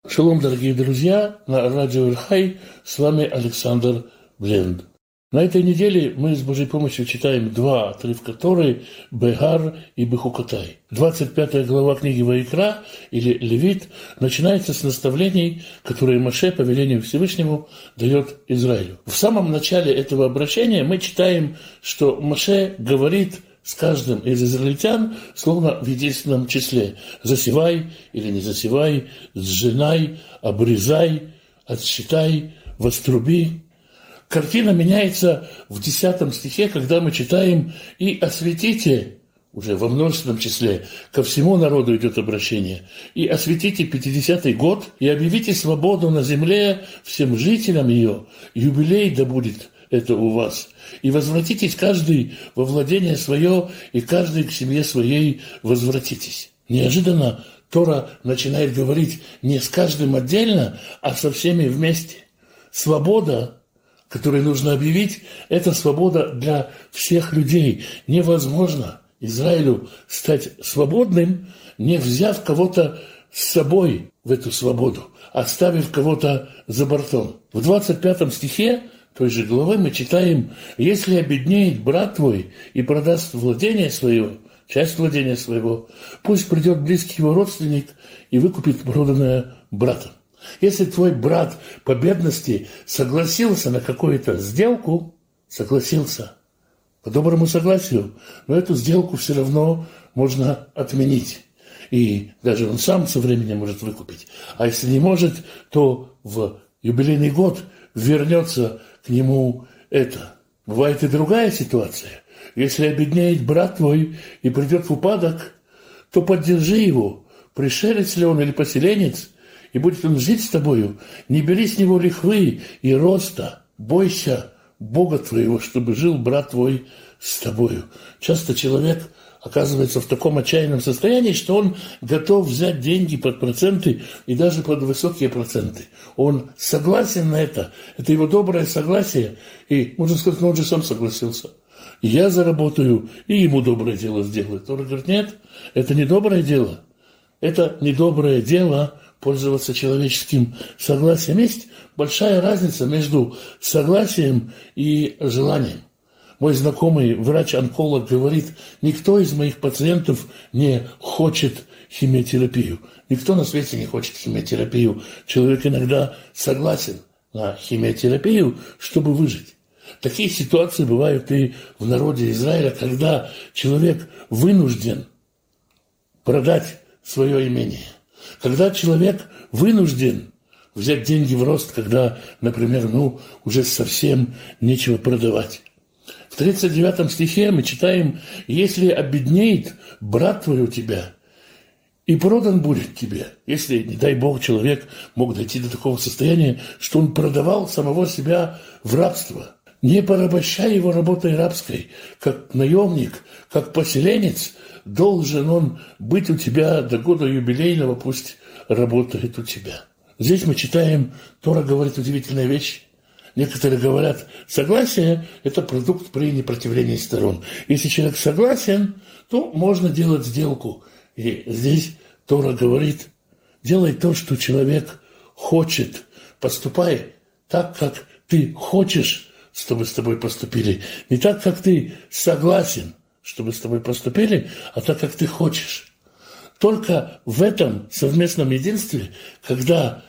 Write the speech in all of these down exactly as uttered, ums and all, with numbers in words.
Шалом, дорогие друзья, на радио Эль-Хай с вами Александр Бленд. На этой неделе мы с Божьей помощью читаем два отрывка Торы Бегар и Бехукотай. двадцать пятая глава книги Ваикра или Левит начинается с наставлений, которые Моше по велению Всевышнему дает Израилю. В самом начале этого обращения мы читаем, что Моше говорит с каждым из израильтян, словно в единственном числе. Засевай или не засевай, сжинай, обрезай, отсчитай, воструби. Картина меняется в десятом стихе, когда мы читаем «И осветите», уже во множественном числе, ко всему народу идет обращение, «И осветите пятидесятый год, и объявите свободу на земле всем жителям ее, юбилей да будет это у вас. И возвратитесь каждый во владение свое, и каждый к семье своей возвратитесь». Неожиданно Тора начинает говорить не с каждым отдельно, а со всеми вместе. Свобода, которую нужно объявить, это свобода для всех людей. Невозможно Израилю стать свободным, не взяв кого-то с собой в эту свободу, оставив кого-то за бортом. В двадцать пятом стихе той же главы мы читаем: «Если обеднеет брат твой и продаст владение свое, часть владения своего, пусть придет близкий его родственник и выкупит проданное братом». Если твой брат по бедности согласился на какую-то сделку, согласился по доброму согласию, но эту сделку все равно можно отменить. И даже он сам со временем может выкупить. А если не может, то в юбилейный год вернется к нему это. Бывает и другая ситуация. Если обеднеет брат твой и придет в упадок, то поддержи его, пришелец ли он или поселенец, и будет он жить с тобою, не бери с него лихвы и роста, бойся Бога твоего, чтобы жил брат твой с тобою. Часто человек оказывается в таком отчаянном состоянии, что он готов взять деньги под проценты и даже под высокие проценты. Он согласен на это, это его доброе согласие, и можно сказать, ну он же сам согласился. И я заработаю, и ему доброе дело сделаю. Тора говорит, нет, это не доброе дело, это не доброе дело пользоваться человеческим согласием. Есть большая разница между согласием и желанием. Мой знакомый врач-онколог говорит, никто из моих пациентов не хочет химиотерапию. Никто на свете не хочет химиотерапию. Человек иногда согласен на химиотерапию, чтобы выжить. Такие ситуации бывают и в народе Израиля, когда человек вынужден продать свое имение. Когда человек вынужден взять деньги в рост, когда, например, ну, уже совсем нечего продавать. В тридцать девятом стихе мы читаем: «Если обеднеет брат твой у тебя, и продан будет тебе». Если, не дай Бог, человек мог дойти до такого состояния, что он продавал самого себя в рабство. Не порабощай его работой рабской, как наемник, как поселенец, должен он быть у тебя до года юбилейного, пусть работает у тебя. Здесь мы читаем, Тора говорит удивительная вещь. Некоторые говорят, согласие – это продукт при непротивлении сторон. Если человек согласен, то можно делать сделку. И здесь Тора говорит, делай то, что человек хочет. Поступай так, как ты хочешь, чтобы с тобой поступили. Не так, как ты согласен, чтобы с тобой поступили, а так, как ты хочешь. Только в этом совместном единстве, когда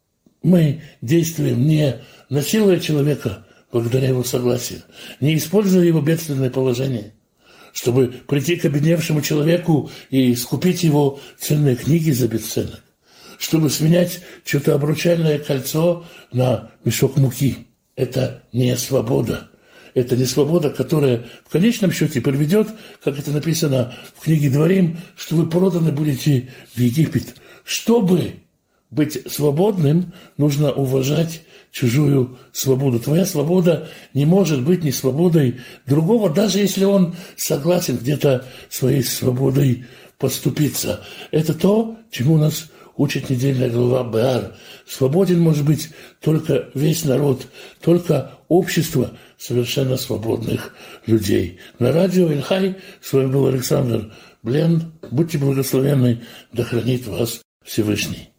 мы действуем не насилуя человека благодаря его согласию, не используя его бедственное положение, чтобы прийти к обедневшему человеку и скупить его ценные книги за бесценок, чтобы сменять что-то обручальное кольцо на мешок муки. Это не свобода. Это не свобода, которая в конечном счете приведет, как это написано в книге Дворим, что вы проданы будете в Египет. Чтобы быть свободным, нужно уважать чужую свободу. Твоя свобода не может быть не свободой другого, даже если он согласен где-то своей свободой поступиться. Это то, чему нас учит недельная глава Беар. Свободен может быть только весь народ, только общество совершенно свободных людей. На радио Эль-Хай с вами был Александр Бленд. Будьте благословенны, да хранит вас Всевышний.